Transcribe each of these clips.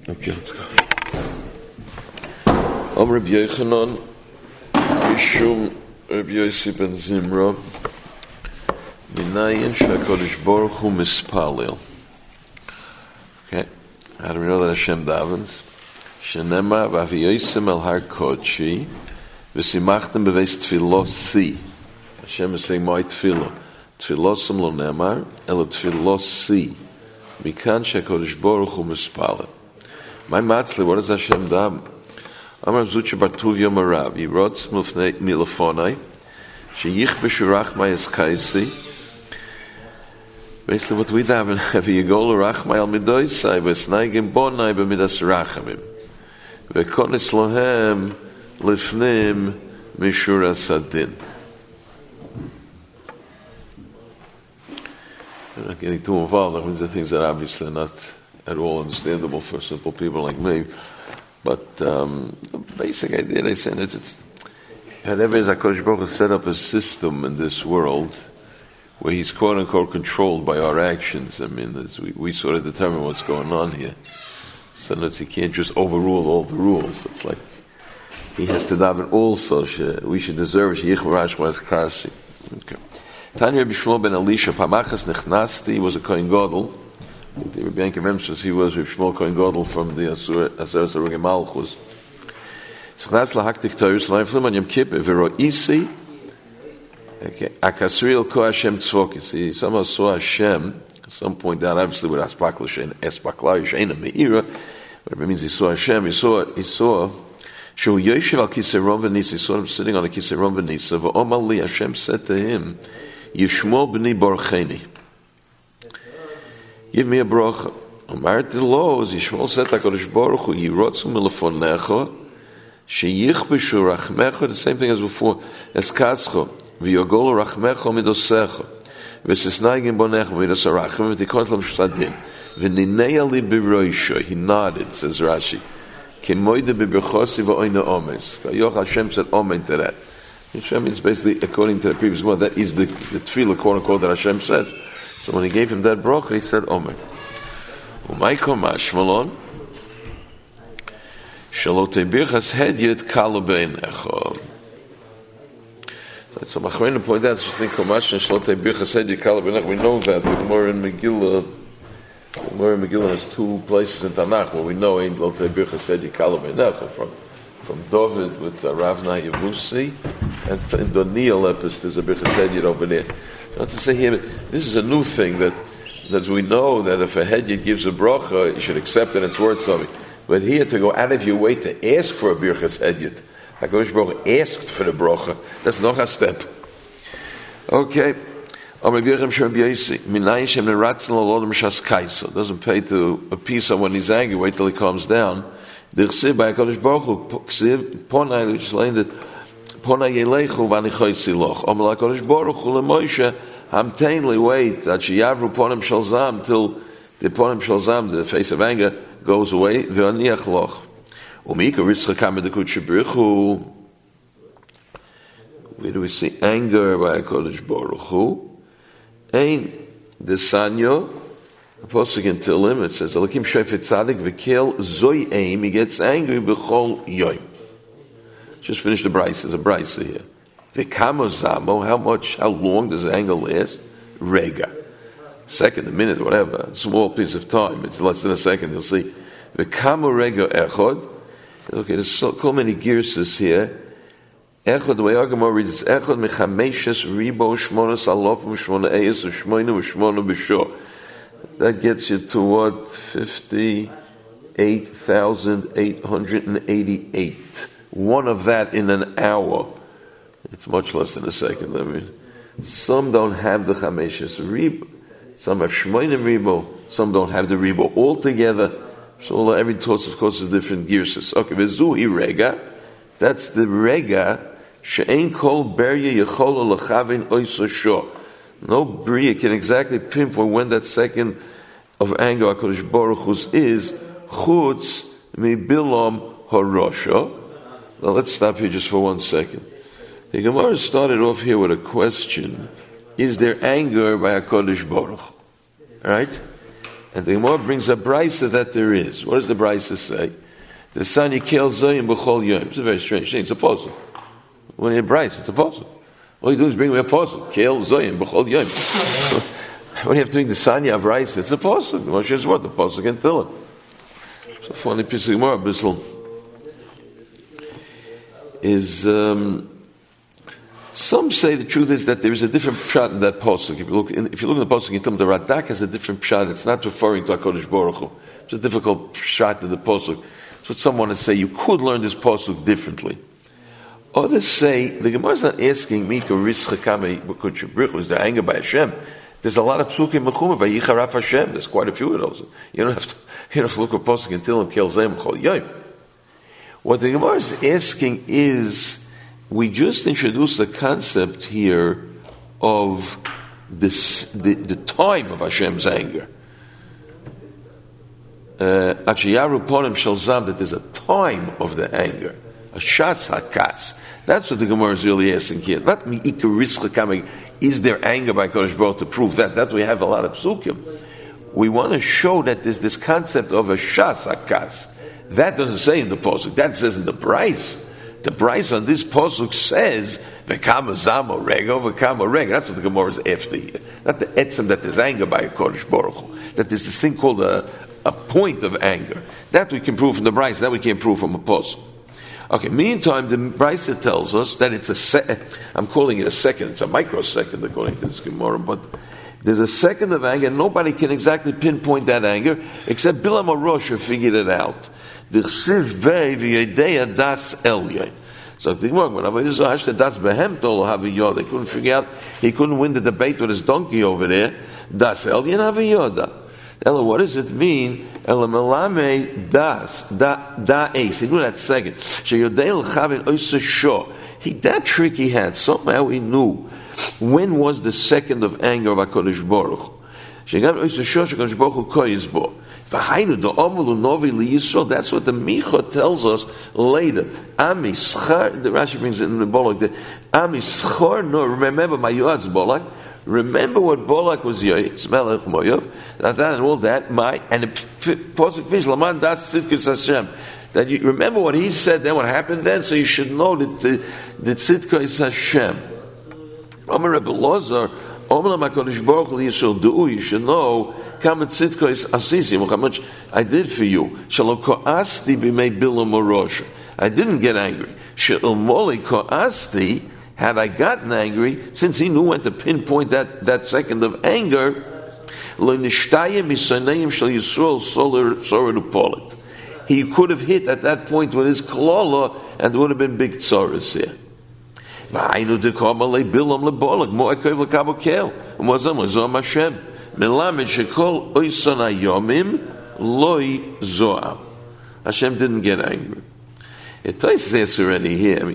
Okay, let's go. Rabbi Yochanan, Mishum Rabbi Yossi ben Zimra, Minayin sheHaKadosh Baruch Hu mispalel. Okay, how do we know that Hashem davens? Shenema v'aviyosim el har kodshi v'simachtem beveis tfilosi. Hashem is saying, my tefillah. Tfilosim lo nemar, ela tfilosi. Mikan sheHaKadosh Baruch Hu mispalel. My matzli, what does Hashem daven? Amar Zucha Bartuvia Marav, Yirotz Milafonai, Sheyich B'Shurachmai Eskaisi. Basically, what we daven, have Yigol Rachmai al Midoisai, V'Snaigim Bonai B'Midas Rachamim, V'Konis Lohem Lifnim Mishura Sadin. I'm not getting too involved. I mean, the things that obviously are not at all understandable for simple people like me. But the basic idea, they say, it's whenever HaKadosh Baruch Hu set up a system in this world where He's quote unquote controlled by our actions. I mean, we sort of determine what's going on here. So that He can't just overrule all the rules. It's like He has to daven also. We should deserve Sheyich V'Rashma Karsi. Okay. Tanya Rabbi Shmuel ben Elisha Pamachas Nechnasti was a Kohen Gadol. The Rabbi Yankiv mentions he was with Shmuel Kohen Gadol from the Aseret Sarugim Malchus. So that's lahaktik Torah. So Leiflim on Yom Kippur v'roisi. Okay, akasriel ko Hashem tzvokis. He somehow saw Hashem. At some point down, obviously with Aspakla Sheina Meira. But it means he saw Hashem. He saw. Shu Yoshev al Kisei Ron v'Nisa. He saw him sitting on the Kisei Ron v'Nisa. V'omar li, Hashem said to him, Yishmol b'ni borcheni. Give me a bracha. Umarti lo, Yishmol said to HaKadosh Baruch Hu, Yirotzu milefonecha, sheyichbeshu rachmecha, the same thing as before, eskascho, v'yogolu rachmecha midosecha, v'sisnaigim bonecha midosarachim, v'tikot lam shsadin, v'ninei li b'roisho, he nodded, says Rashi, k'moide b'berchosi v'oina omes. Yoch Hashem said omen to that. Hashem means basically, according to the previous one, that is the tefillah, quote unquote, that Hashem said. So when he gave him that bracha, he said, Omer. Umayko mashmalon, shalotei birchas hedyet kalu beinecha. So Machreinu pointed out, so think Komash and shalotei birchas hedyet kalu beinecha. We know that the Gemara in Megillah has two places in Tanakh where we know ain't lotei birchas hedyet kalu beinecha from David with Ravna Yevusi, and in the Neolepis there's a birchas hedyet over there. Not to say here, this is a new thing that we know that if a hedyet gives a bracha, you should accept it and it's worth something. But here to go out of your way to ask for a birchas hedyet, HaKadosh Baruch Hu asked for the bracha. That's noch a step. Okay. Doesn't pay to appease him when he's angry. Wait till he calms down. The chsiv by HaKadosh Baruch Hu, chsiv ponai, which explained that Pona yelechu v'anichoysi loch. Omer HaKadosh Baruch Hu leMoshe, hamteinli, wait, that sheyavru ponim shel zam, till the ponim shel zam, the face of anger, goes away, v'aniach loch. Umika ritzcha kamed dekut shebrichu. Where do we see anger by HaKadosh Baruch Hu? Ein desanyo, the Pasuk in Tehillim, it says, Elokim shofet tzadik v'kel zoi aim, he gets angry b'chol yoim. Just finished the Brisa. There's a Brisa here. How long does the anger last? Rega. Second, a minute, whatever. Small piece of time. It's less than a second, you'll see. V'kamo rega echod. Okay, there's so many girses here. Echod, the way Agamor reads, it's echod mechameshes ribo shmonos alofim shmona eyes u'shmoinu u'shmona b'shor. That gets you to what? 58,888. One of that in an hour. It's much less than a second. I mean, some don't have the chameshes ribo, some have shmoinim ribo, some don't have the ribo altogether. So every source, of course, is different gears. Okay, v'zuhi rega. That's the rega. She'ein kol berya yechol lechavin oiso sho. No bria can exactly pinpoint when that second of anger HaKadosh Baruch Hu's is chutz mi bilom harosha. Now let's stop here just for 1 second. The Gemara started off here with a question. Is there anger by HaKadosh Baruch Hu? Right? And the Gemara brings a brisa that there is. What does the brisa say? The Sanya Kel Zoyim B'chol Yom. It's a very strange thing. It's a puzzle. When in brisa, it's a puzzle. All you do is bring me a puzzle. Kel Zoyim B'chol Yom. When you have to bring the Sanya of brisa, it's a puzzle. The Moshe is what? The puzzle can tell it. So funny piece of Gemara, Bissell, is some say the truth is that there is a different pshat in that pasuk. If you look in the pasuk, you tell them the Radak has a different pshat. It's not referring to HaKadosh Baruch Hu. It's a difficult pshat in the pasuk. So someone would say you could learn this pasuk differently. Others say the Gemara is not asking me to is there anger by Hashem? There's a lot of psukim mechumah vayicharaf Hashem. There's quite a few of those. You don't have to look at pasuk and tell him kel zayim chol yom. What the Gemara is asking is, we just introduced the concept here of this, the time of Hashem's anger. That there's a time of the anger. A shas hakas. That's what the Gemara is really asking here. Not is there anger by Kodesh Baruch to prove that? That we have a lot of psukim. We want to show that there's this concept of a shas hakas. That doesn't say in the pasuk. That says in the Bryce. The Bryce on this pasuk says v'kama zamo rega, v'kama rega. That's what the Gemara is after here. Not the etzem that there's anger by a Kodesh Baruch Hu. That there's this thing called a point of anger. That we can prove from the Bryce. That we can't prove from a pasuk. Okay. Meantime, the Bryce tells us that it's I'm calling it a second. It's a microsecond according to this Gemara, but there's a second of anger. Nobody can exactly pinpoint that anger except Bilam HaRosh figured it out. The Chsiv Bey v'Yedea das Elyon. So the Gemara, when Rabbi Yisrael Hashta das behemtol haviyod, they couldn't figure out, he couldn't win the debate with his donkey over there. Das Elyon haviyoda. Ella, what does it mean? Ella melame das da ace. He knew that second. Sheyodei l'chavin oisa shor. That trick he had. Somehow he knew when was the second of anger of HaKadosh Baruch Hu. Sheyagam oisa shor shekadosh Baruch Hu koyis bo. That's what the Micha tells us later. Ami schar, the Rashi brings it in the Bolak. Ami schar, no, remember my Yoad's Bolak. Remember what Bolak was Yoetz, Melech Moyov, and all that, and the Pasuk finished, Laman das Tzidkus Hashem. That you remember what he said then, what happened then, so you should know that the Tzidka is Hashem. Amar Rebbe Lazar, you should know how much I did for you. I didn't get angry. Had I gotten angry, since he knew when to pinpoint that second of anger, he could have hit at that point with his klala, and there would have been big tzaras here. V'aynu dekamale bilam lebolak mo'akev lekabokel umazam lezom Hashem melamed shekol oisan hayomim loy zoam. Hashem didn't get angry. It tells us already here.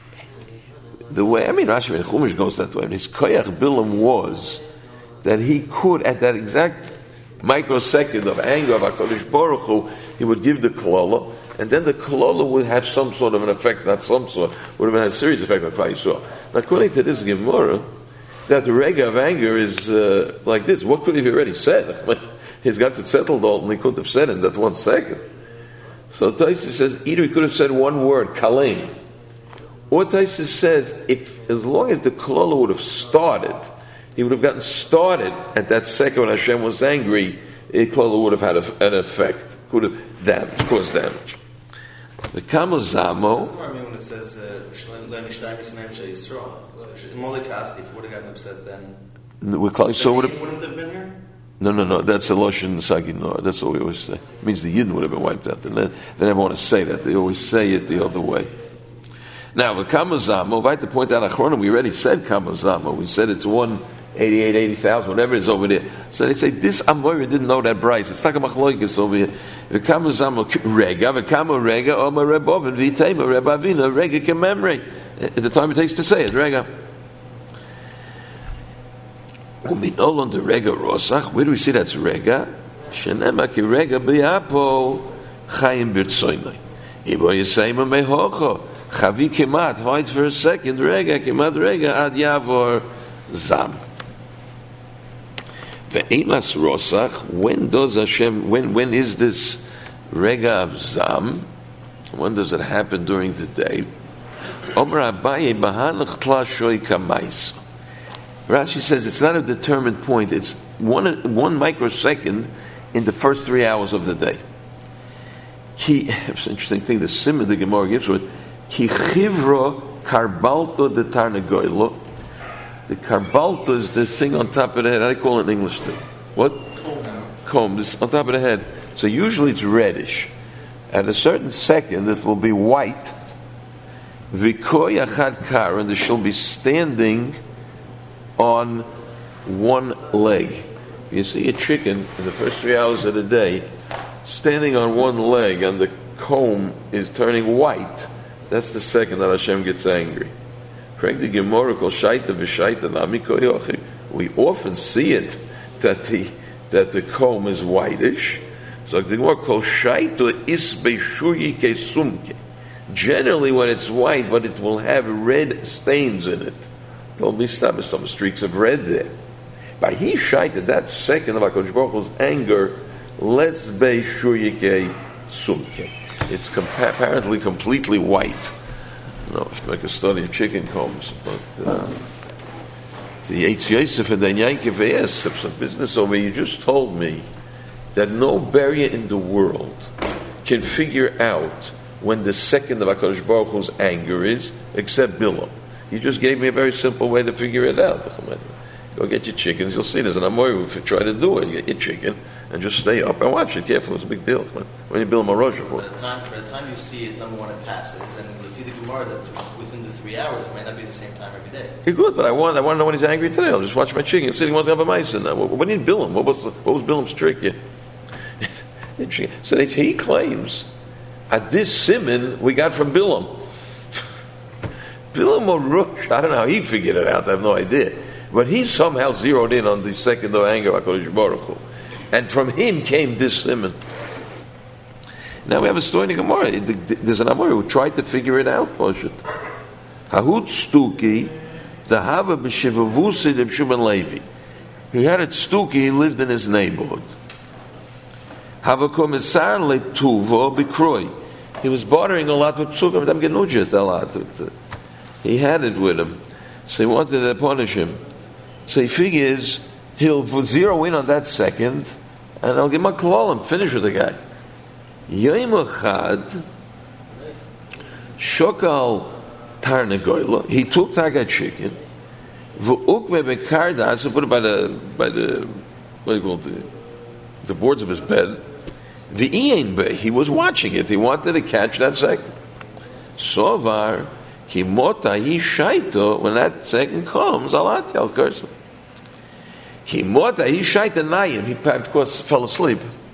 Rashi and Chumash goes that way. His koyach bilam was that he could, at that exact microsecond of anger of HaKadosh Baruch Hu, he would give the klala, and then the kolala would have some sort of an effect, not some sort, would have had a serious effect on Klal Yisrael. Now, according to this Gemara, that the rega of anger is like this. What could he have already said? He's got it settled all, and he couldn't have said it in that 1 second. So Taisus says, either he could have said one word, kalein. Or Taisus says, as long as the kolala would have started, he would have gotten started at that second when Hashem was angry, the kolala would have had an effect, could have caused damage. The Kamozamo. That's what I mean when it says Molikasti, if he would have gotten upset then. So wouldn't have been here? No. That's a Loshin Saginor. That's what we always say. It means the Yidden would have been wiped out. They never want to say that. They always say it the other way. Now, the Kamozamo, I'd like to point out, Achronim, we already said Kamozamo. We said it's 188, 80,000, whatever it is over there. So they say, this Amoira didn't know that Bryce. It's Takamachloikis over here. The Kamozamo Rega, the Kamo Rega, Oma Rebovin, Vitema, Rebavina, Rega commemorate. At the time it takes to say it, Rega. Uminol the Rega Rosach, where do we see that's Rega? Shenema ki Rega biapo Chaim Birtsoinai. Ibo Yisayma Mehocho. Chavi kemat, wait for a second, Rega, kemat Rega, ad Yavor Zam. The Emas Rosach, when does Hashem, when is this Rega of Zam? When does it happen during the day? Rashi says it's not a determined point, it's one microsecond in the first 3 hours of the day. It's an interesting thing, the Simon the Gemara gives to it. Ki chivro karbalto de tarnagoylo. The karbalto is the thing on top of the head. How do they call it in English? What? Comb. This on top of the head. So usually it's reddish. At a certain second, it will be white. V'koy achad kar, and she'll be standing on one leg. You see a chicken in the first 3 hours of the day standing on one leg, and the comb is turning white. That's the second that Hashem gets angry. We often see it that the comb is whitish. So the Gemara calls shaita isbeishuyi sumke. Generally, when it's white, but it will have red stains in it. There'll be some streaks of red there. By he shaita, that second of HaKadosh Baruch Hu's anger, les beishuyi sumke. It's apparently completely white. No, if you make a study of chicken combs, but the Eitz Yosef and the Yankiv asked some business over. You just told me that no barrier in the world can figure out when the second of HaKadosh Baruch Hu's anger is, except Bilam. You just gave me a very simple way to figure it out. Go get your chickens, you'll see this. And I'm worried if you try to do it, you get your chicken and just stay up and watch it carefully. It's a big deal. When you build a marosha for it. By the time you see it, number one, it passes. And if you see the Gemara that's within the 3 hours, it might not be the same time every day. You're good, but I want to know when he's angry today. I'll just watch my chicken. Sitting wants to have a mice in there. What do you Bilam? What was Bilam's trick? So he claims at this simon we got from Bilam. Bilam or Rush, I don't know how he figured it out. I have no idea. But he somehow zeroed in on the second of anger of HaKadosh Baruch Hu. And from him came this simon. Now we have a story in the Gemara. There's an Amor who tried to figure it out. Hahut Stuki, the Hava b'Shivavusid of Shuman Levi. He had it Stuki, he lived in his neighborhood. Hava Komisar leTuvo b'Kroi. He was bartering a lot with Psukim. A lot. He had it with him. So he wanted to punish him. So he figures he'll zero in on that second, and I'll give him a klal and finish with the guy. Yom Echad, Shokal Tarnagoyla, he took Taga chicken, V'ukme Bekardas, he put it by the what do you call it, the boards of his bed. V'Iyin Be, he was watching it, he wanted to catch that second. Sovar, Kimota Hi Shaito, when that second comes, Allah tell curse him. Kimota Hi Shaito Nayim, he of course fell asleep.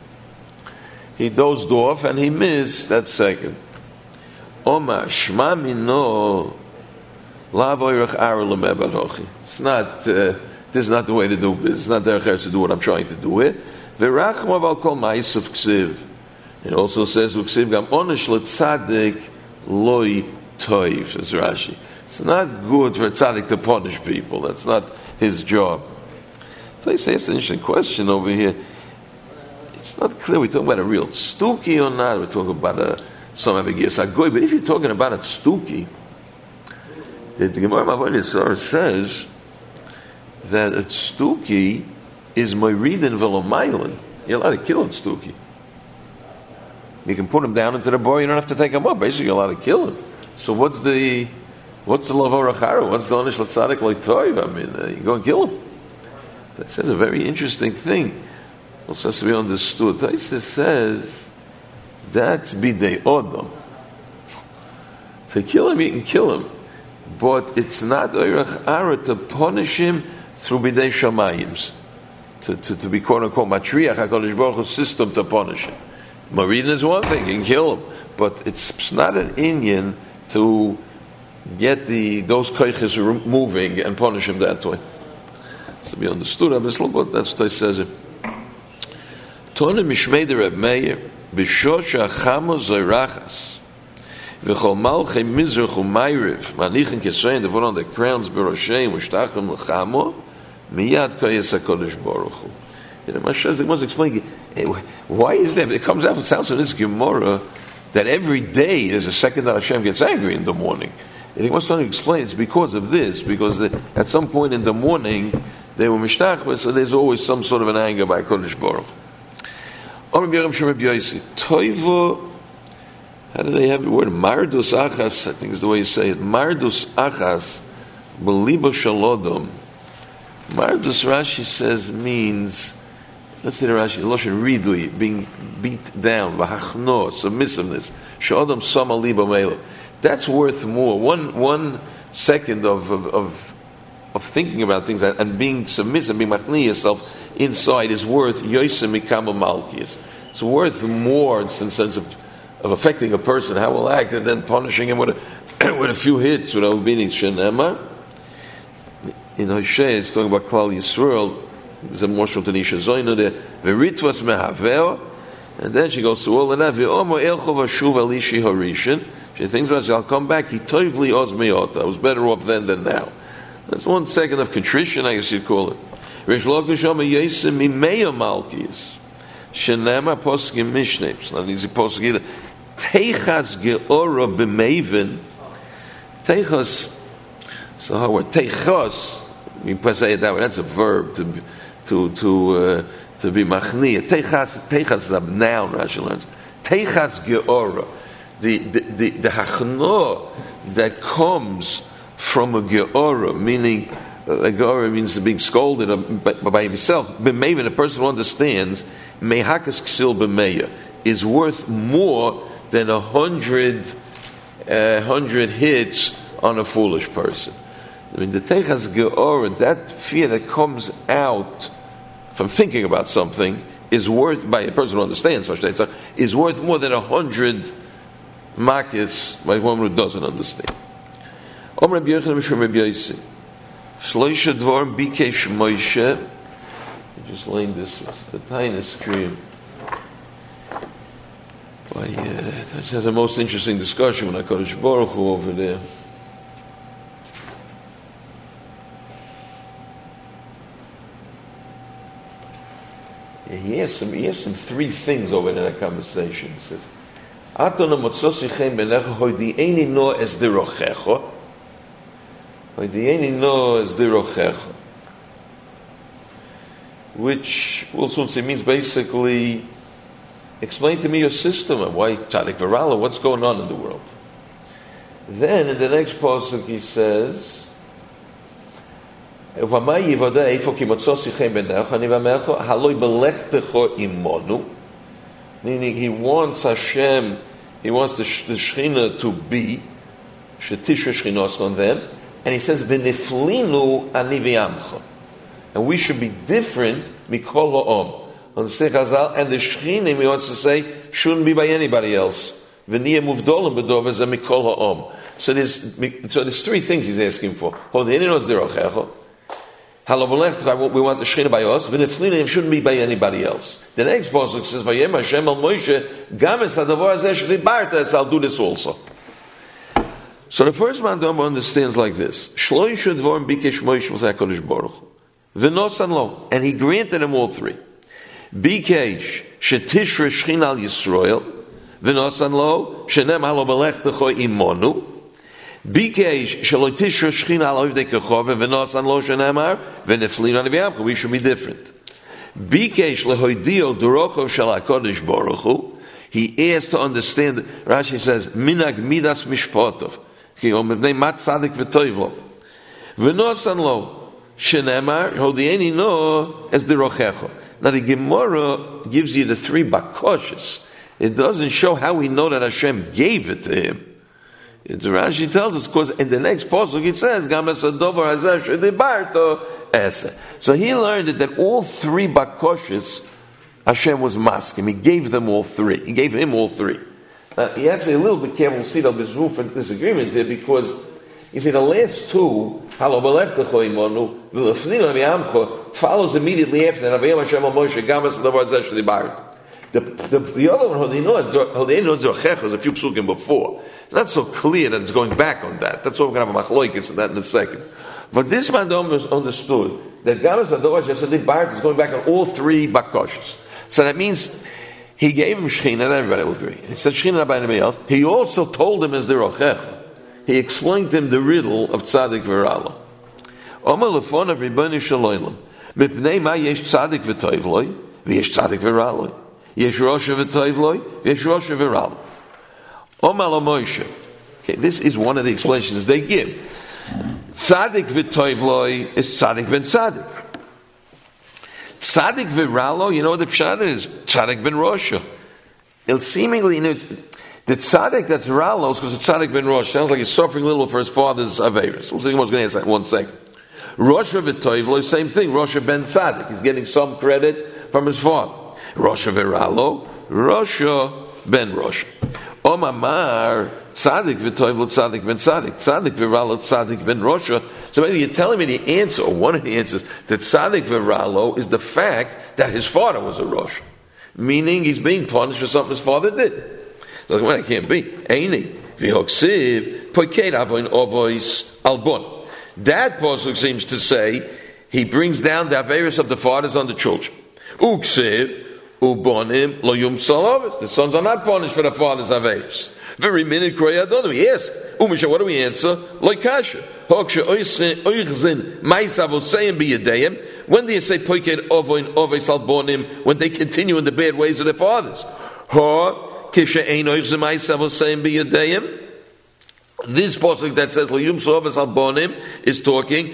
He dozed off and he missed that second. Omar Shma Mino Lavoyrach Aralamebanochi. It's not, this is not the way to do business. It's not the way to do what I'm trying to do it. V'rachmav al kol ma'is of ksiv. It also says ksiv gam onish l'tzadik loy toiv, says Rashi. It's not good for a tzaddik to punish people. That's not his job. So I say it's an interesting question over here. It's not clear we're talking about a real stuki or not. We're talking about some Abigias Agoy. But if you're talking about a stuki, the Gemara Mavon Yisrael says that a stuki is Moiridin Velomailin. You're allowed to kill a stuki. You can put him down into the boy. You don't have to take him up. Basically, you're allowed to kill him. So what's the Lavor Achara? What's the Onish Latzadik Loitoiv? I mean, you go and kill him. That says a very interesting thing. Also has to be understood. Taisa says that's bidei odom. To kill him, you can kill him, but it's not oirach ara to punish him through bidei shamayim, to be quote unquote matriach HaKadosh Baruch Hu's system to punish him. Marin is one thing, you can kill him, but it's not an inyan to get those koiches moving and punish him that way. It's to be understood, but that's what I says it. Tone mishmei de Reb Meir b'shosha chamo zoyrachas v'chol malchei mizrach u'mayriv manichen kesrein devon on the crowns b'rosheim u'shtachim l'chamo miyad koyes HaKadosh Baruch Hu. Moshe was explaining, why is that? It comes out, it sounds from this Gemara, that every day there's a second that Hashem gets angry in the morning. And he wants to explain it's because of this, because at some point in the morning they were mishtachvah, so there's always some sort of an anger by Kodesh Baruch. Toivo, how do they have the word? Mardus achas, I think is the way you say it. Mardus achas, belibo shalodom. Mardus, Rashi says, means, let's say the Rashi, Loshen ridui, being beat down, v'hachno, submissiveness, shalodom sama libo meilo. That's worth more. One second of thinking about things and being submissive, being machni yourself inside is worth yosem mikama malkias. It's worth more in the sense of affecting a person, how will act, and then punishing him with a few hits without being shenema. In Hosea, it's talking about Klal Yisrael. There's a moshel to Nisha Zoyna there. V'ritvas mehaveo, and then she goes through all of that. V'omo elcho v'shuv alishi harishin. She thinks about it, I'll come back. He toivli oz meota. I was better off then than now. That's 1 second of contrition, I guess you'd call it. Rish Lakish Omer Yosem Mimeya Malkius. Shenema Poskim Mishneh. So that means the Poskim Teichas Geora B'Meiven. Teichas. So how word Teichas. You can say it that way. That's a verb to be machniya. Teichas is a noun. Rashi learns. Teichas Geora. The hachno that comes from a geora, meaning a geora means being scolded by himself. B'meiven, a person who understands, mehakas ksil b'meya, is worth more than 100 hits on a foolish person. I mean, the teichas geora, that fear that comes out from thinking about something, is worth, by a person who understands, is worth more than 100 makis by one who doesn't understand. Omer Rabbi Yochanan Mishum Rabbi Yossi. Shloisha Dvar Bikesh Moshe. Just laying this with the tiny screen. That has the most interesting discussion when I Kodesh Baruch Hu over there. He has some 3 things over in that conversation. He says, Atona motzosichem benecha hoidieni no es dirochecho. Hoidieni no es dirochecho. Which we'll soon say means basically, explain to me your system and why Tzadik Varala, what's going on in the world. Then in the next pasuk he says, Uvamai yivoda eifo ki motzosichem benecha nivamecha haloi belechtecho imonu. Meaning he wants Hashem, he wants the Shechina to be, Shetisha Shechinos on them, and he says, V'niflinu ani v'yamcha. And we should be different, mikol ha'om. On the Sech Hazal, and the Shechina, he wants to say, shouldn't be by anybody else. V'niyeh muvdolim b'dov as a mikol ha'om. So there's 3 things he's asking for. Hodeninos derochecho. We want the Shechina by us. V'neflinim shouldn't be by anybody else. The next pasuk says, "Vayem Hashem al Moshe, gam es hadavar hazeh shedibarta, I'll do this also." So the first man understands like this: Shloisha dvarim bikesh Moshe v'Hakadosh Baruch Hu, v'nosan lo, and he granted them all 3. Bikesh shetishra Shechina al Yisrael, v'nosan lo, shenem halo belechtecho imonu. Bikesh shalotisha Shechina al Ovdei Kechove v'nosan lo shenemar v'neflin ani v'yamcha. We should be different. Bikesh lehoidio durocho shel HaKadosh Baruch Hu. He asked to understand. Rashi says minag midas mishpotov ki omivnei mat tzadik v'toivo v'nosan lo shenemar hodieni no es durochecho. Now the Gemara gives you the 3 bakoshes. It doesn't show how we know that Hashem gave it to him. The Rashi tells us because in the next pasuk it says Gam es hadovar hazeh shedibarta eseh. So he learned that all 3 bakoshes Hashem was masking. He gave them all 3. He gave him all 3. Now you have to be a little bit careful to see there's room for disagreement here because you see the last 2 halo belechtecho imonu v'lefninu v'yamcha follows immediately after that. Avayim Hashem al Moshe Gam es hadovar hazeh shedibarta. The other one, Hodeinu is a few psukim before. It's not so clear that it's going back on that. That's why we're going to have a machloikis and that in a second. But this man understood that Gamas Adorash Yasadik Barak is going back on all three Bakoshas. So that means he gave him Shechina, and everybody will agree. He said Shechina not by anybody else. He also told him as the Rochech. He explained to him the riddle of Tzadik V'Ralo. Omer Lefon of Ribboni Shaloylam. Mipnei ma yesh Tzadik V'Toivloi, v'yesh Tzadik V'Raloi. Yesh Rosha V'Toivloi, v'yesh Rosha V'Raloi. Omer Lo Moshe. Okay, this is one of the explanations they give. Tzadik V'Toivloi is Tzadik Ben Tzadik. Tzadik V'Ralo, you know what the pshat is? Tzadik Ben Rosha. It'll seemingly, the tzaddik that's Ralo is because the tzaddik ben Rosh sounds like he's suffering a little for his father's Averis. We'll see what's going to answer that in 1 second. Rosh V'Toivlo, same thing. Rosh ben tzaddik. He's getting some credit from his father. Rosh V'Ralo, Rosh ben Rosh. Omamar, tzaddik V'Toivlo, tzaddik ben tzaddik. Tzaddik V'Ralo, tzaddik ben Rosh. So maybe you're telling me the answer, or one of the answers, that tzaddik V'Ralo is the fact that his father was a Rosh. Meaning he's being punished for something his father did. So well, it can't be. Eini v'hoksiv poiked avoin ovois albon. That pasuk seems to say he brings down the averis of the fathers on the children. Uksiv ubonim lo yum salavis. The sons are not punished for the fathers' averis. Very minute kroyadonim. Yes. Umisha, what do we answer? Like kasha. Hoksha oichzin ma'isavosayim biyadeyim. When do you say poiked avoin ovois albonim? When they continue in the bad ways of their fathers. This pasuk that says "L'yum sovas albonim" is talking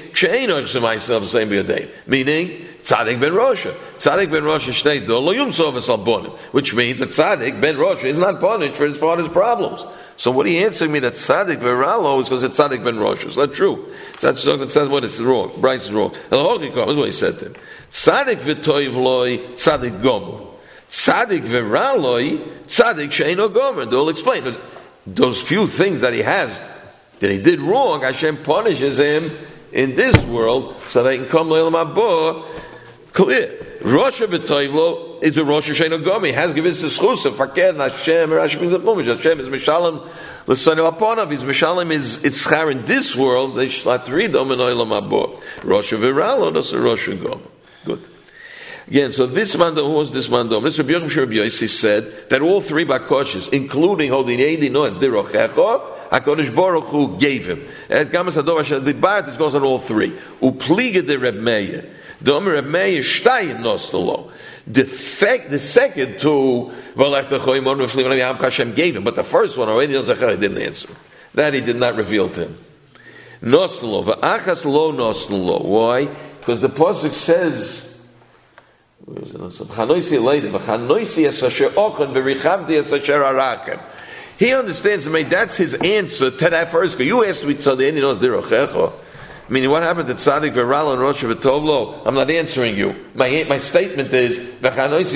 meaning Tzadik ben Rosha. Tzadik ben Rosha shtei do L'yum sovas albonim, which means that Tzadik ben Rosha is not punished for his father's problems. So what he answering me that Tzadik V'Ralo is because it's Tzadik ben Rosha. It's not true. That's what it's wrong. Bryce is wrong. And the is what he said to him. Tzadik v'toivloi, Tzadik gomer. Tzadik V'Raloi, Tzadik she'eino gomer. They'll explain. Those few things that he has, that he did wrong, Hashem punishes him in this world, so they can come Leilam Haba clear. Rosh V'Toivlo is a Rosh she'eino gomer. He has given us the schus of Fakir and Hashem. Hashem is Mishalem l'sanu aponav. His Mishalem is schar in this world. They shlat ridom in Leilam Haba. Rosh V'Ralo, that's a Rosh gomer. Good. Again, so this mandom, who was this mandom? Mr. B'Yom Shur B'Yosi said that all three bakoshes, including holding Eidi Noas Dirochecho, HaKadosh Baruch Hu gave him. As Gamas Ador the Bart, it goes on all three. Upliga de Reb Meir. The Omer Reb Meir Shtayim Nostolo. The second two, Hashem gave him, but the first one already didn't answer. That he did not reveal to him. Nostolo, v'achas lo nostolo. Why? Because the pasuk says, he understands that's his answer to that first. You asked me to the end, meaning what happened to Tzadik V'Ralo and Rosh V'Tovlo? I'm not answering you. My statement is there are those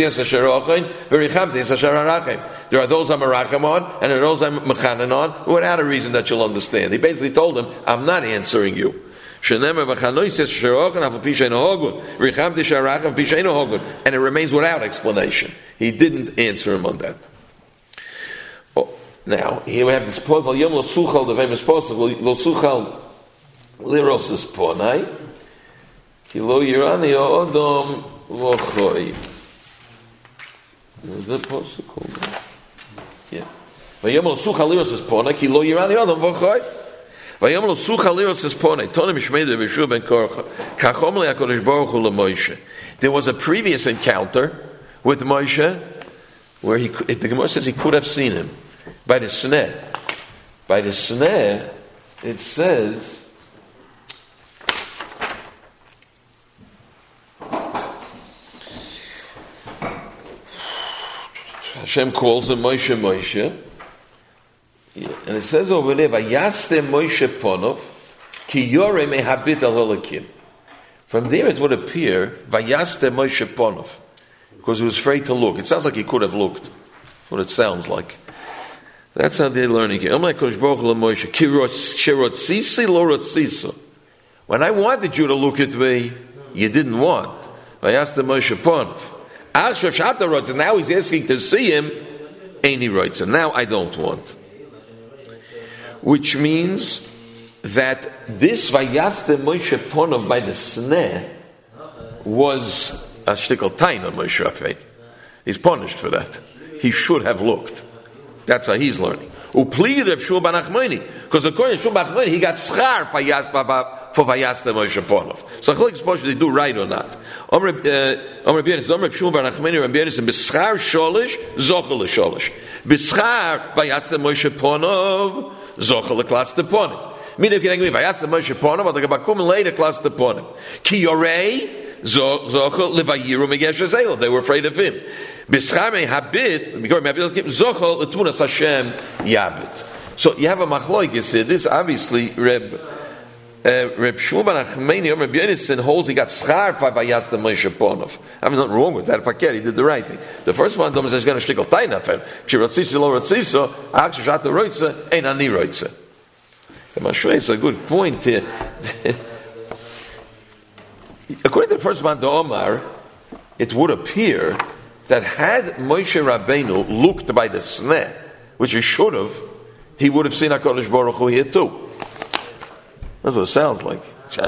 I'm meracham on and there are those I'm mechanan on without a reason that you'll understand. He basically told him, I'm not answering you. And it remains without explanation. He didn't answer him on that. Oh, now, here we have this point, the famous posuk, Lo Suchal Liros Ponai, Kilo Yirani Odom Vochoi. Is that posuk called? Yeah. Vayom Lo Suchal Liros Ponai, Kilo Yirani Odom Vochoi. There was a previous encounter with Moshe where the Gemara says he could have seen him by the sneh. By the sneh, it says Hashem calls him Moshe. And it says over there, "Vayaste Moshe Ponov, ki yore mehabit al holakim." From there, it would appear Vayaste Moshe Ponov, because he was afraid to look. It sounds like he could have looked. That's what it sounds like. That's how they're learning it. When I wanted you to look at me, you didn't want. Vayaste Moshe Ponov. And now he's asking to see him, and he writes, and now I don't want. Which means that this Vayaste Moshe Ponov by the sneh was a shtickle tain on Moshe Rabbeinu. He's punished for that. He should have looked. That's how he's learning. Upli Reb Shua bar Nachmani, because according to Shua bar Nachmani, he got schar for Vayasda Moshe Ponov. So I think supposed they do right or not. Omer Bienis, Omer Shua bar Nachmani, Reb Bienis, and B'schar Sholish, Zochel Sholish. B'schar Vayasda Moshe Ponov, Zochel Klas Teponim. Meaning, if you Vayasda Moshe Ponov, but the Bakum later Klas Teponim. Ki Yorei, Zochel Levayiru Megesh Azel. They were afraid of him. B'schar me habit, because Zochel Letunas Hashem Yabit. So you have a machloikis here. This obviously Reb Shmuel bar Nachmani, Omer Bienis, holds he got schar by Vayasda Moshe Ponov. I mean, nothing wrong with that. If I care, he did the right thing. The first one, Dom says, he's going to shtickle taina for him. K'shiratzisi lo ratziso, akshashat roitze, ein ani roitze. The Mashrei is a good point here. According to the first man, the Omar, it would appear that had Moshe Rabbeinu looked by the sneh, which he should have, he would have seen HaKadosh Baruch Hu here too. That's what it sounds like.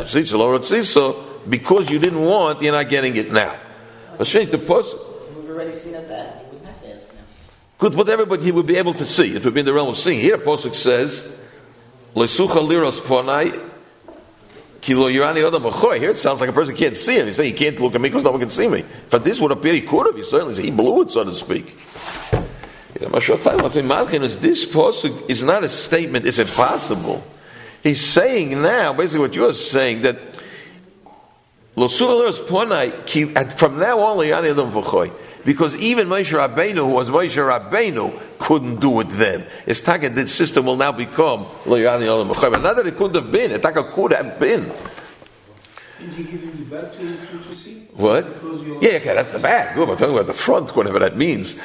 Because you didn't want, you're not getting it now. We've already seen it then. You wouldn't have to ask now. Good, whatever, but he would be able to see. It would be in the realm of seeing. Here, Posuk says, "Lesucha liros ponai, ki lo yirani odam b'choy." Here, it sounds like a person can't see him. He's saying, "You can't look at me because no one can see me." But this would appear he could have. He certainly, he blew it, so to speak. This Posuk is not a statement. Is it possible? He's saying now, basically what you're saying, that and from now on, because even Moshe Rabbeinu, who was Moshe Rabbeinu, couldn't do it then. It's taka, the system will now become not that it couldn't have been, it could have been. Did he give him the back to see? What? Yeah, okay, that's the back. Good, I'm talking about the front, whatever that means.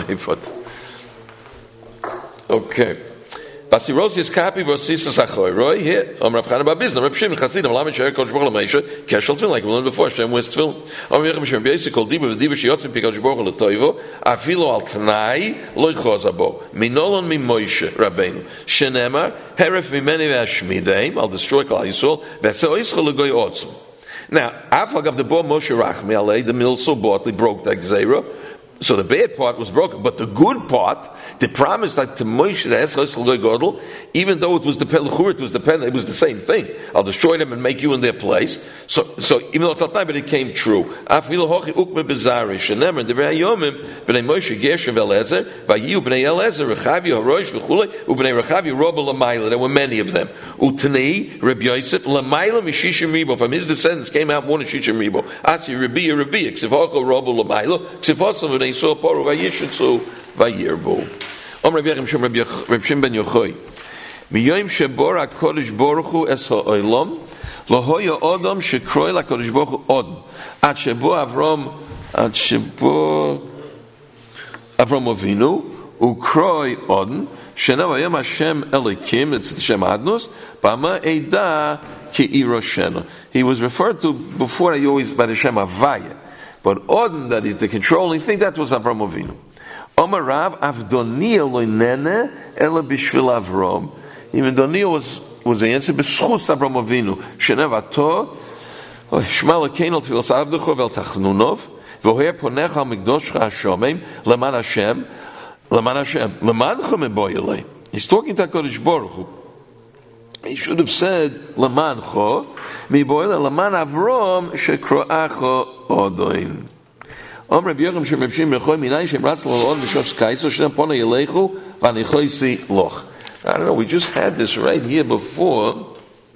Okay. Basirosius kapi vosisas achoyroi here. Rav Chana bar Bizna, Reb Shimon Chasidim, Lamed Sheher Kodesh Baruch Hu L'Meisha, Keshel Tefillin, like we learned before. Hashem wears tefillin. Yechim Shem B'Yossi Kol Diba V'Diba Sheyotzim Pi Kodesh Baruch Hu L'Toivo, Afilo Al Tanai Lo Yichoza Bo, Minolon Mi Moshe Rabbeinu, Shenemar Heref Mimeni Ve'Ashmideim, I'll destroy Klal Yisrael, Ve'aseh Oischa L'Goy Otzim. Now, Afagav the Bo Moshe Rachmi Alei, the milso bought, they broke that Gzeira. So the bad part was broken, but the good part, the promise that to Moshe, the Eschos Godel, even though it was the Pelchur, it was the same thing. I'll destroy them and make you in their place. So even though it's not time, but it came true. Afil hochi ukme bezari shenemer devrei hayomim b'nei Moshe Gershom v'Elezer v'yiyu b'nei Elezer Rechavi Harosh v'chulei u'b'nei Rechavi Robo L'mayla. There were many of them. Utnei Reb Yosef L'mayla Mishishim Ribo. From his descendants came out more than Shishim Ribo. Asi Rabbi Ksiv hocho Robo L'mayla Ksiv hosom v'nei So Poru v'yishitzu v'yirbu. Reb Shimon ben Yochai. Miyoyim shebor HaKadosh Baruch Hu es ha'olam lohoya odom shekroi LaKadosh Baruch Hu odom ad shebo Avram Avinu ukroi odom shenav hayom Hashem Elikim, it's the Shem Adnus b'ama eida ki iroshena. He was referred to before always by the Shem Avaya, but odom, that is the controlling thing, that was Avram Avinu. Omar Rav Avdoniya loinene ela b'shvil Avram. Even Doniya was the answer b'schus Avram Avinu. Shenev ato shma l'kein al tfilas avdecho vel tachnunov v'hoyer ponecha al mikdoshcha hashomim leman Hashem lemancha meboyelei. He's talking to HaKadosh Baruch Hu. He should have said lemancha meboyelei leman Avram shekroacha odoin. I don't know, we just had this right here before.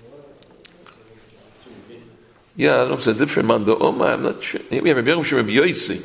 Yeah, I don't know if it's a different man. I'm not sure. Here we have Rabbi Yossi,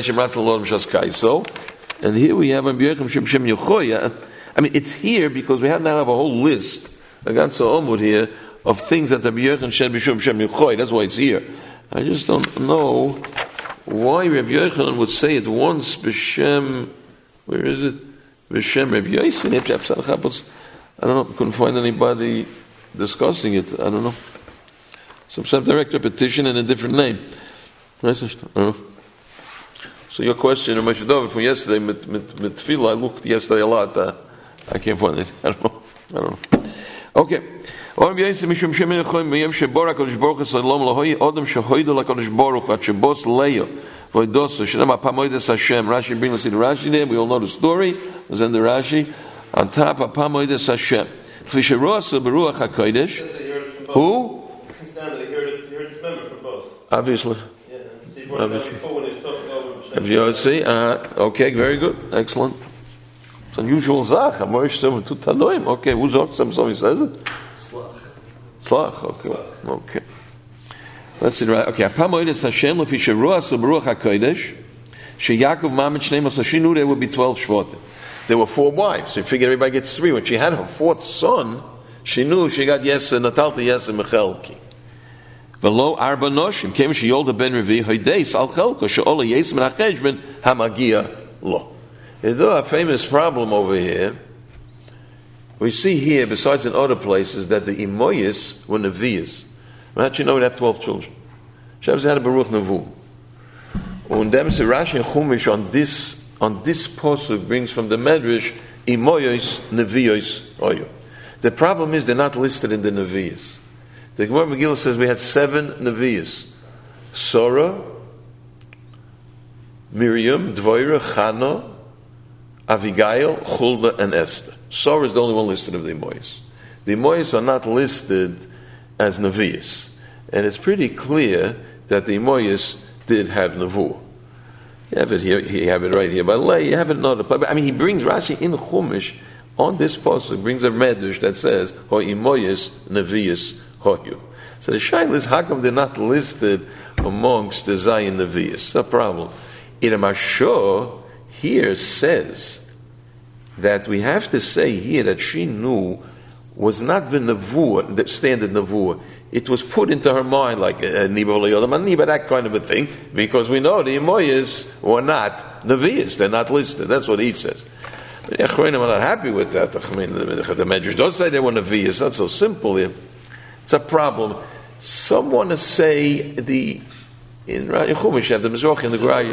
and here we have Rabbi Yochanan. I mean, it's here because we now have a whole list, a ganze Omud here, of things that Rabbi Yochanan said B'Shem Yochai. That's why it's here. I just don't know why Rabbi Yochanan would say it once B'Shem, where is it? B'Shem Rabbi Yossi. I don't know, couldn't find anybody discussing it. I don't know. Some direct repetition and a different name. I don't know. So your question, Ramesh Dov, from yesterday, mit Tefillah, I looked yesterday a lot. I can't find it. I don't know. Okay. Or Yosef Mishum Shemin Choim Yom Shebora Kodesh Baruch Salom Lahoy Odom Shehoidu LaKodesh Baruch At Shebos Leah Voidosu Shenam Apamoides Hashem. Rashi brings us in Rashi there. We all know the story. It was in the Rashi. On top Apamoides Hashem. Fisherosa Beruach HaKodesh. Who? It's down that he heard this member from both. Obviously. Yeah. He brought it down before when he was talking over. You see? Okay, very good. Excellent. It's unusual Zach. I'm very sure to Tanoim. Okay, who's up? Somebody says it? Slach. Okay. Let's see, right? Okay. Apamoides Hashem lefi sheruas u'beruach HaKodesh sheYaakov mamet shnei mos. She knew there would be 12 shvatim. There were 4 wives. So you figure everybody gets 3. When she had her 4th son, she knew she got Natalta Yesa Mechelki. V'lo arba noshim came she yolda ben Revi hoideis al chelko she'ola Yesa min ha'cheshbon hamagia lo. There's a famous problem over here. We see here, besides in other places, that the Imoyis were Nevi'is. How do you know we'd have 12 children? Shabbos had a Baruch Nevu. And them say Rashi and Chumash on this posuk brings from the Medrash Imoyis Nevi'is Oyu. The problem is they're not listed in the Nevi'is. The Gemara Megillah says we had 7 Nevi'is: Sora, Miriam, Dvoira, Chana, Avigail, Chulda, and Esther. Sora is the only one listed of the Imoyis. The Imoyis are not listed as Nevi'is. And it's pretty clear that the Imoyis did have Nevuah. You have it here, you have it right here. But you have it another place. I mean, he brings Rashi in Chumash on this pasuk, brings a medrash that says, Ho Imoyis Nevi'is Hoyu. So the shaila is, how come they're not listed amongst the Zion Nevi'is? It's a problem. Idam Ashur here says that we have to say here that she knew was not the nevuah, the standard nevuah. It was put into her mind like niba, that kind of a thing, because we know the Imoyas were not nevi'is; they're not listed. That's what he says. The Achronim are not happy with that. I mean, the Medrash does say they were nevi'is. It's not so simple here. It's a problem. Some want to say in Chumash, the Mizrachi and the Geraya.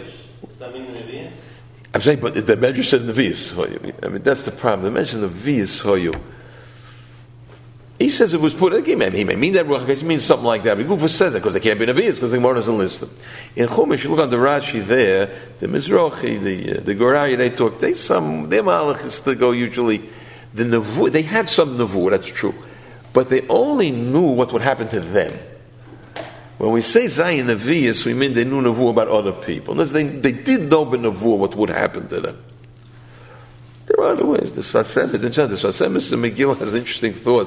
I'm saying, but the Medrash says nevi'is. I mean, that's the problem. The Medrash says nevi'is hoyu. He says it was put. He may mean that. He means something like that. But Gufa says it because they can't be nevi'is because the Gemara doesn't list them. In Chumash, you look on the Rashi there, the Mizrachi, the Geraya, they talk. Their malach is to go usually. The nevuah, they had some nevuah. That's true, but they only knew what would happen to them. When we say Zayin Nevi'is, we mean they knew nevuah about other people. They did know by nevuah what would happen to them. There are other ways. The Sfas Emes, the Megillah has an interesting thought.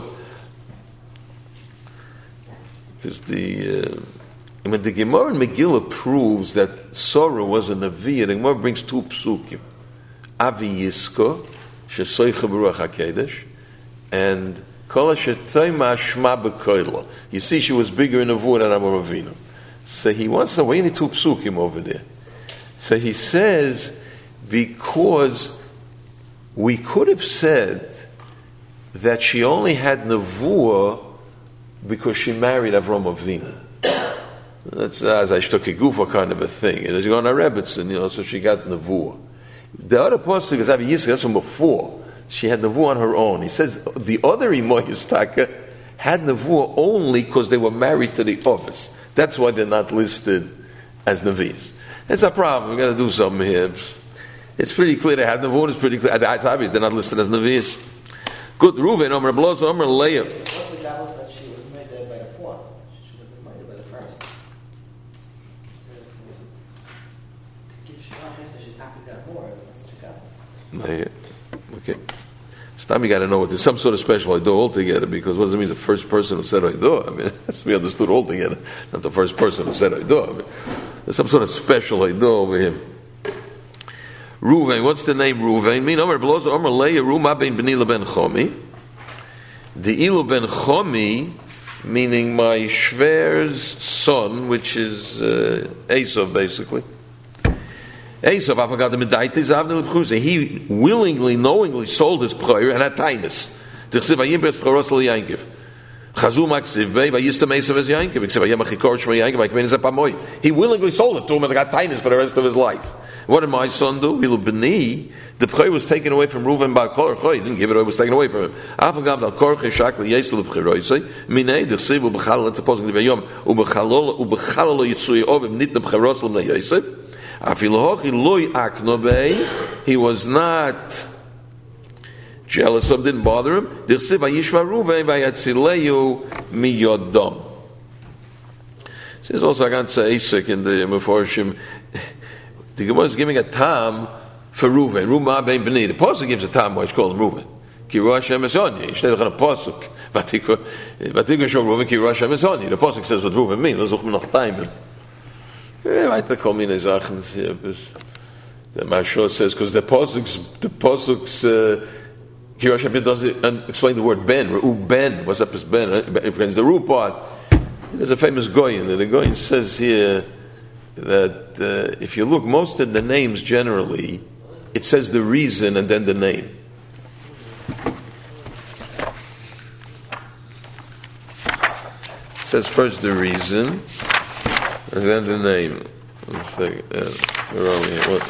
Because the Gemara in Megillah proves that Sora was a Nevi'ah, the Gemara brings 2 psukim. Avi Yisko, Shesoicha Baruch HaKedesh, and Kol Shetayma Shma B'Koilo. You see, she was bigger in Nevuah than Avraham Avinu. So he wants to wait 2 psukim over there. So he says, because we could have said that she only had Nevuah because she married Avraham Avinu. That's as I took a goofa kind of a thing. And as you go on a Rebbetzin, so she got Nevuah. The other pasuk is Avi Yisrael, that's from before. She had Nevuah on her own. He says the other Imoyis Taka had Nevuah only because they were married to the office. That's why they're not listed as Nevi'is. It's a problem. We've got to do something here. It's pretty clear they had Nevuah. It's pretty clear. It's obvious they're not listed as Nevi'is. Good. Reuven, Omer Blozo, Omer Leah. What's the gavels that she was made there by the 4th? She should have been made there by the 1st. To give Shemach after she got more, that's such a gavels. Okay. It's time you got to know what there's some sort of special Ido altogether, because what does it mean the first person who said Ido? I mean, it has to be understood altogether, not the first person who said Ido. I mean, there's some sort of special Ido over him. Ruvain, what's the name Ruvain? Mean Omer Bloza, Omer Leia, Ruma ben Benila ben Chomi. The Ilu ben Chomi, meaning my Shver's son, which is Esav, basically. Esav, I forgot the Medaitis, he willingly, knowingly sold his prayer and had tinus. Chazum Aksiv Bey, Vayista Mesav as Yankiv, except Yamachikor Shma Yankiv, Vakmenis Apamoy. He willingly sold it to him and got tinus for the rest of his life. What did my son do? Hilu B'ni, the Pchei was taken away from Reuven Bar Korach. He didn't give it away, it was taken away from him. Afagam Dal Korach Shakli Yesel B'Cheroisei, Minei, the Siv U'B'Chalal, it's supposed to be Yom, U'B'Chalal Yitzui Ovim, Nitna B'Cherosel B'Nei Yosef. Afilohochi Loi Aknobei, he was not jealous of, didn't bother him. Dirsiv Vayishva Reuven Vayatzileyu Miyodom. Says also I can't say Isaac in the Meforshim. The Gemara is giving a tam for Reuven. Reuven ben Bnei. The pasuk gives a tam why it's called Reuven. Ki Ru Hashem Esoni. Yishtei Lechan a pasuk. Vatikra Shov Reuven Ki Ru Hashem Esoni. The pasuk says what Reuven means. Lo zuch noch time. Right, the kol mine Sachen here. The Mashal says because the pasuk's Ki Ru Hashem doesn't explain the word ben. Reu ben. What's up as ben? It brings the Ru part. There's a famous Goyin. The Goyin says here that if you look, most of the names generally, it says the reason and then the name. It says first the reason and then the name. Let's say, where are we? What?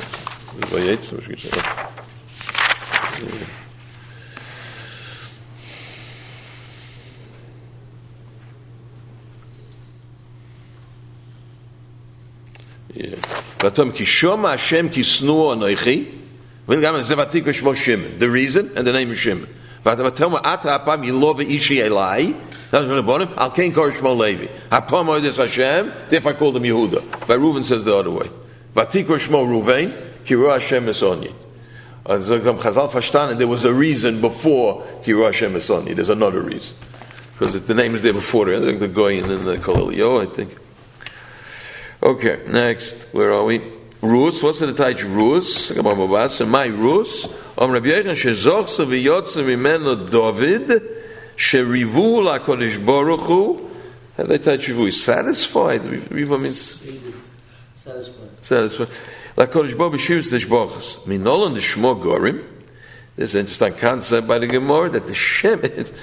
Yeah. The reason and the name is Shimon. I'll Kain Kor Shmo Levi. Hapam Oides Hashem, therefore I called him Yehuda. But Reuven says the other way. Vatikra Shmo Reuven, Kiru Hashem Esoni. Chazal Fashtan, there was a reason before Kiru Hashem Esoni. There's another reason. Because the name is there before. I think the Goyin and the Kolelio, I think. Okay, next, where are we? Rus, what's the title? Rus, my Rus, Rabbi Yechon shezochsa v'yotza v'meno David, sherivu l'HaKadosh Baruch Hu, how do they title Rivu? Satisfied? Rivu means? Satisfied. L'HaKadosh Baruch Hu shivs l'shbochas. Minolan d'shmo gorim, this is an interesting concept by the Gemara, that the Shem,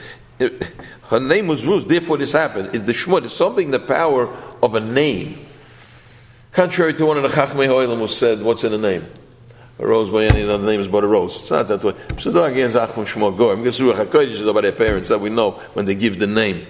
her name was Rus, therefore this happened. The Shmo, there's something in the power of a name. Contrary to one of the Chachmei Ha'olam who said, what's in the name? A rose by any other name is but a rose. It's not that way. So do again Zachmon Shmo Gorim. Because Ruach HaKodesh is about their parents that we know when they give the name.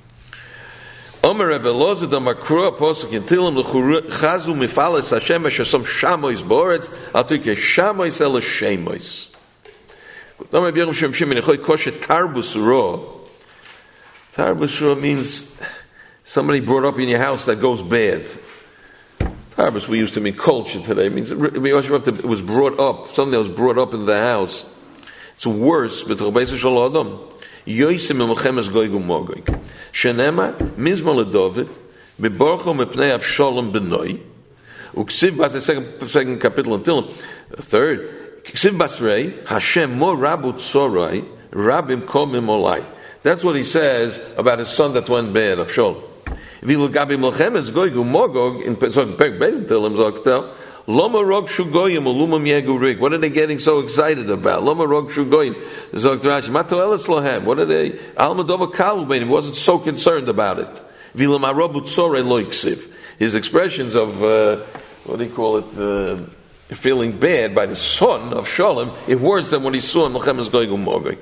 Omer Rebbe Loza da Makro Apostle Kintilim L'Chazu Mifalis Hashem Asher Som Shamois Boretz Al Tuke Shamois Ela Shemois. Omer Rebbe Yechon Shem Shimon Echoy Koshet Tarbus Ro. Tarbus Ro means somebody brought up in your house that goes bad. Tarbus we used to mean culture today. It means it was brought up, something that was brought up in the house. It's worse. But Rabbeinu Shalom Yoisim Melchemes Goy Gumogoy. Shenema Mizmor LeDavid Beborcho Mepnei Avshalom Benoi Uksiv Bas the second capital until third Uksiv Basrei Hashem Mo Rabu Tzorai Rabim Komim Olai. That's what he says about his son that went bad, Avshalom. Vilu Gabi Melchemes Goy Gumogog in Perek Beis Tehillim Zoktel Loma Rog Shugoyim Ulumam Yegurig. What are they getting so excited about? Loma Rog Shugoyim Zoktel Rashi Mato Elas Lohem. What are they? Almadova Kalubein. He wasn't so concerned about it. Vilu Marobu Tzore Loiksiv. His expressions of what do you call it? Feeling bad by the son of Shalom. It worse than what he saw in Melchemes Goy Gumogog.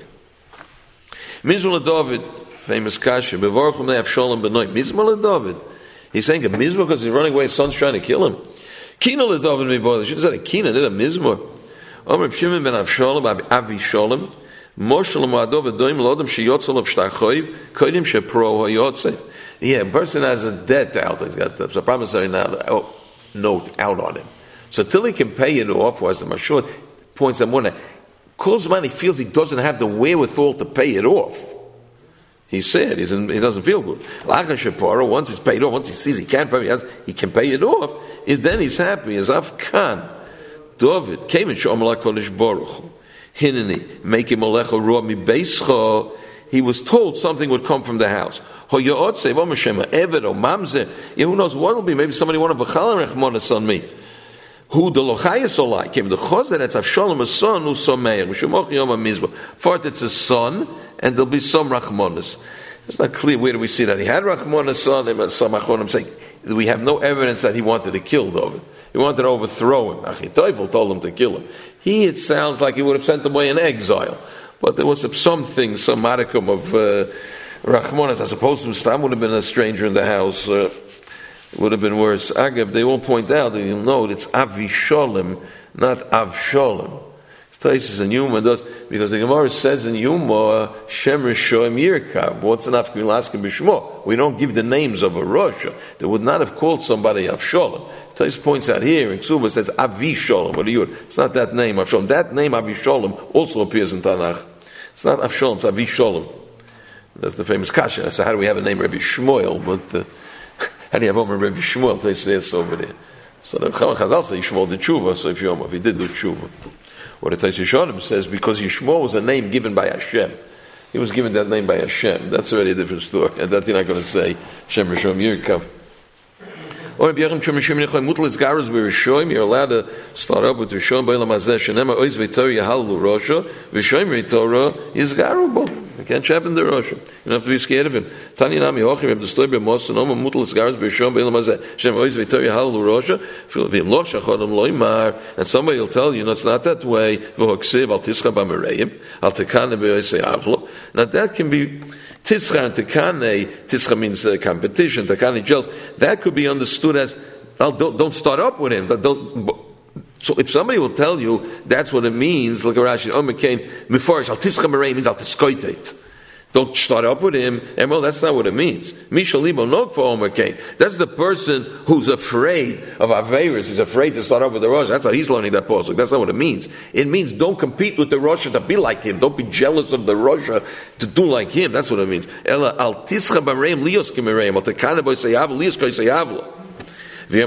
Mizmor David. Famous kasha. Bevarchum they have Shalom benoy. Mizmor LeDavid. He's saying a mizmor because he's running away. His son's trying to kill him. Kina LeDavid me boy. They should have said a kina, not a mizmor. Omer Shimon ben Avshalom Avi Shalom. Moshe l'moadov adoim l'odem sheyotzol of shtarchoiv kodim shepro hayotze. Yeah, a person has a debt out. He's got a promissory note out on him. So till he can pay it off, as the Mashur points out more now, calls him out, he feels he doesn't have the wherewithal to pay it off. He's sad. He doesn't feel good. Once it's paid off, once he sees he can't pay, he can pay it off. Then he's happy. As Afkan, David came and showed Kodesh Baruch Hineni make him alecha roa mi beischa. He was told something would come from the house. Who knows what will be? Maybe somebody wanted b'chalon rechmonas on me. Who the lochayis olai came the chozer that's Avshalom a son who someir mishumach yom hamizbah. For it's a son and there'll be some rachmonas. It's not clear where do we see that he had Rachmanas on him. As some Achronim say, we have no evidence that he wanted to kill David. He wanted to overthrow him. Achitophel told him to kill him. It sounds like he would have sent him away in exile. But there was something, some modicum of Rachmanas, as opposed to Stam would have been a stranger in the house. It would have been worse. Agav, they all point out, and you'll note, it's Avisholim, not Avsholem. Taisus in Yuma does, because the Gemara says in Yuma, Shem Rishoim Yirkab. What's an Afkim Laskim Bishmo? We don't give the names of a Rosha. They would not have called somebody Avsholem. Taisus points out here, in Ksuba says Avisholem. What are you? It's not that name, Avsholem. That name, Avisholem, also appears in Tanakh. It's not Avsholem, it's Avisholem. That's the famous Kasha. So how do we have a name Rabbi Shmuel? But how do you have Omer Rabbi Shmuel? Taisus says over there. So the Chazal says Yishmael did tshuva, so if he did do tshuva. What the Taisus Yeshonim says, because Yishmael was a name given by Hashem. He was given that name by Hashem. That's already a different story. And that you're not going to say, Shem Rishom Yirkav. Or if you're allowed to start up with Rishon B'Elam Hazeh, Shenema Oiz V'Torah Yahalu Rosha, V'Shoim V'Torah Yizgaru Bo. You can't trap in the Rosha. You don't have to be scared of him. Tani Nami Hochim Reb Destoy B'Mos, Noma Mutal Izgaras B'Rishon B'Elam Hazeh, Shem Oiz V'Torah Yahalu Rosha, V'Im Lo Shachodom Loimar, and somebody will tell you, no, it's not that way, V'Hoksiv Al Tischa B'Mereim, Al Tekane B'Yosei Avlo. Now that can be Tischa and Tekane, Tischa means competition, Tekane gels, that could be understood as, don't start up with him. So if somebody will tell you that's what it means, like Rashi, Omer came, Meforish, Al Tischa Merei means Al Tiskoitet. Don't start up with him. And well, that's not what it means. Mishalimo Nog for Omer came. That's the person who's afraid of Averis. He's afraid to start up with the Rosh. That's how he's learning that pasuk. That's not what it means. It means don't compete with the Rosh to be like him. Don't be jealous of the Rosh to do like him. That's what it means. Ela Al Tischa Bareim Lios Kimereim. Al Tekane Boy Seyavlo Lios Koy Seyavlo. This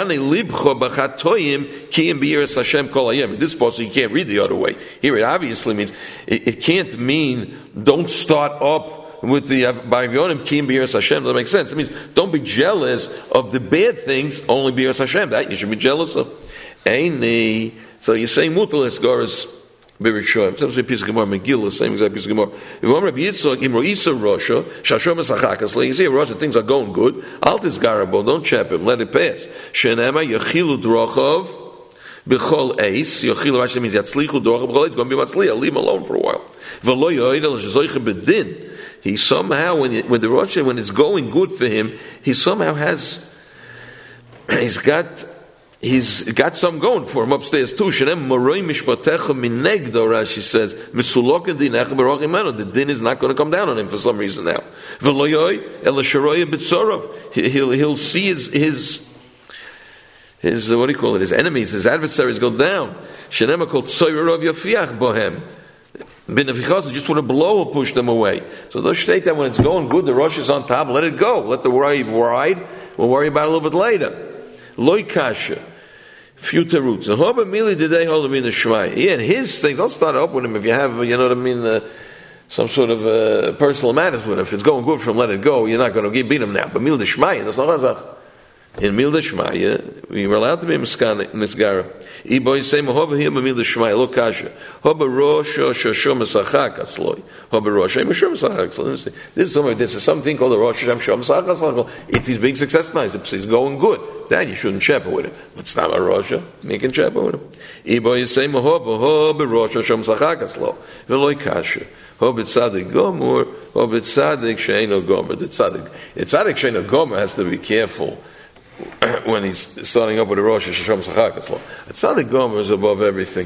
pasuk you can't read the other way. Here it obviously means it can't mean don't start up with the Ba'avyonim Kiyim B'Yiras Hashem. That makes sense. It means don't be jealous of the bad things. Only B'Yiras Hashem. That you should be jealous of. Eini. So you say Mutal Esgaras B'Rishoyim. Same piece of Gemara Megillah. Same exact piece of Gemara. If you want Rabbi Yitzchak Imro Isa Rosha Shashom Esachakas, like you see a Rosha, things are going good. Altis Garabo, don't chap him. Let it pass. Shenema Yechilu Drochov B'Chol Eis. Yechilu Rashi means Yatzlichu Drochov B'Chol Eis. It's going to be Matzliah. Leave him alone for a while. V'lo Yoidel Shezoiche B'Din. He somehow, when the Rosha, when it's going good for him, he somehow he's got some going for him upstairs too. Shenem Moroi Mishpatecha Minegdo, Rashi says, Misulokin Dinecha Baruch Imenu. The din is not going to come down on him for some reason now. V'loyoi Elasharoya B'Tzorov. He'll see his what do you call it? His enemies, his adversaries go down. Shenem called Tzoyrov Yofiach Bohem. B'Nevichos just want to blow or push them away. So they'll state that when it's going good, the Rosh is on top. Let it go. Let the wave ride. We'll worry about it a little bit later. Loi Kasha. Few roots. And Hoba Mili did they hold him in the Shmai. Yeah, and his things, don't start up with him if you have, you know what I mean, some sort of personal matters with him. If it's going good for him, let it go. You're not going to beat him now. But Mil de Shmai, that's not Hazach. In Mil de Shmai, we were allowed to be Misgara. Iboy say, Mahova here, Mil de Shmai, lo kasha. Hoba Rosh, Shashom Mesachak, Asloi. Hoba Rosh, Shashom Mesachak. This is something called the Rosh, Shashom Mesachak. He's being successful. He's going good. Then you shouldn't chapel with him. But it's not a Rosh, making chapel with him. Iboy say, Mahova Rosh, Shashom Mesachak, Asloi. Veloi kasha. Hoba Tzadik Gomor, Hoba Tzadik Sheino Gomer. The Tzadik Sheino Gomer has to be careful when he's starting up with a Rosh Hashanah Sachakas law. Tzadik Gomer is above everything.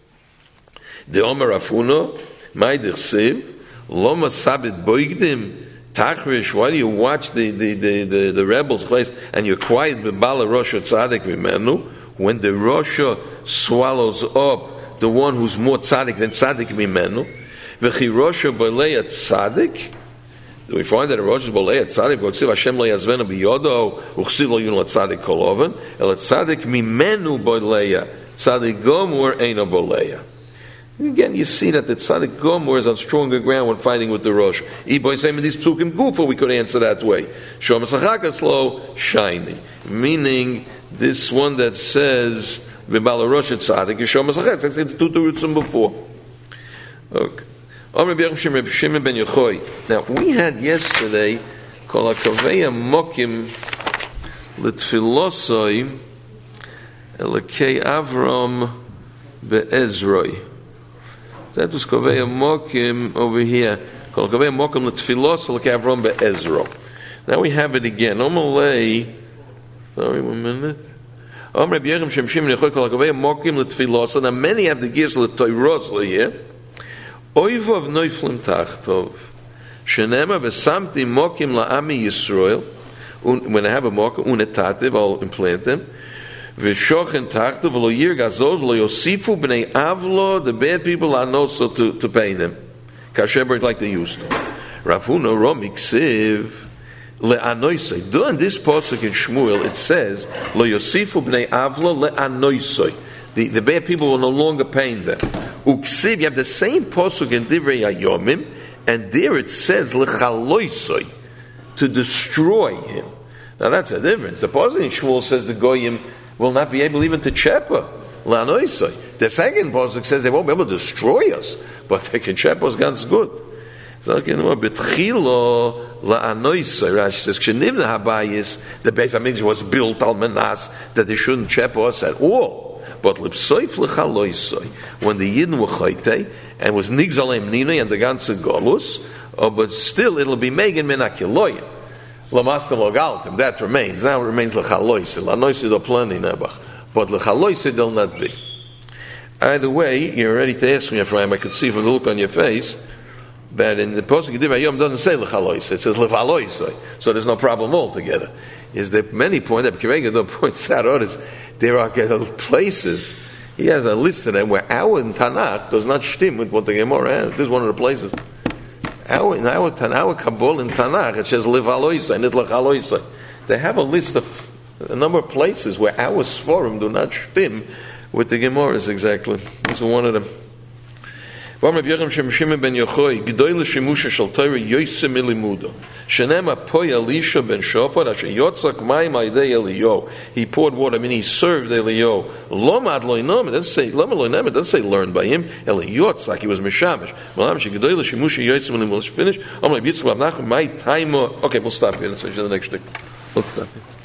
The Omer Afuno, Ma'idich Siv, Loma Sabit Boigdim, Tachrish. Why do you watch the rebels' place and you're quiet with Bala Rosh Tzadik Mimenu when the Rosh swallows up the one who's more Tzadik than Tzadik Mimenu? V'chi Rosh B'leya Tzadik. Do we find that a Rosh is Bolei at Tzadik? V'ksiv Hashem lo yazvenu biyodo u'chsiv lo yunu Tzadik koloven el Tzadik mimenu Boleya Tzadik Gomor eino Boleya. Again, you see that the Tzadik Gomor is on stronger ground when fighting with the Rosh. Iboy saying these psukim gufa, we could answer that way. Shom Sachakas lo shiny, meaning this one that says v'bala Rosh Tzadik is Shom Sachakas. That's two roots from before. Okay. Now, we had yesterday called a kaveya mokim l'tfilosoi elokei Avram be'ezroi. That was kaveya mokim over here. Called kaveya mokim l'tfilos elokei Avram be'ezro. Now we have it again. Sorry, 1 minute. Now many have the gears l'toiros here. Oivav noiflim tachtov. Shenema v'samti mokim la'ami Yisrael. When I have a mokim, unetativ, I'll implant them. V'shochen tachtov v'lo yir gazod v'lo yosifu b'nei avlo. The bad people are no so to pay them. Kasher like they used to. Rafuna romiksiv. Le'anoisoi. During this pasuk in Shmuel, it says, Lo Yosifu b'nei Avla le'anoisoi. The bad people will no longer pay them. Uksiv, you have the same pasuk in Divrei Hayomim, and there it says, L'chaloisoi, to destroy him. Now that's a difference. The pasuk in Shmuel says the Goyim will not be able even to chepa. Le'anoisoi. The second pasuk says they won't be able to destroy us, but they can chepa us ganz good. So, betchilo la'anoisai. Rashi says, "K'shenivna habayis, the Beis Hamikdash was built al menas that they shouldn't check us at all. But l'psoif l'chaloisai, when the Yidden were chaytei and was nigzalem ninei and the ganze golus, but still it'll be megan menakiloyim l'mastem logaltim. That remains. Now it remains l'chaloisai. L'anoisai do plenty nebach, but l'chaloisai they'll not be. Either way, you're ready to ask me, Ephraim. I could see from the look on your face. But in the Pasuk Divrei Hayom doesn't say l'chalois, it says l'chaloisoi, so there's no problem altogether. Is there many points that Kivegado points out? There are places. He has a list of them where our Tanakh does not stim with what the Gemara has. This is one of the places. Our Kabul in Tanakh it says l'chaloisoi, not l'chaloisoi. They have a list of a number of places where our Sforim do not stim with the Gemara exactly. This is one of them. He poured water, meaning he served Eliyahu. It doesn't say learned by him. Eliyahu, he was mishamish. Finish. Okay, we'll stop here. Let's finish the next thing. We'll stop here.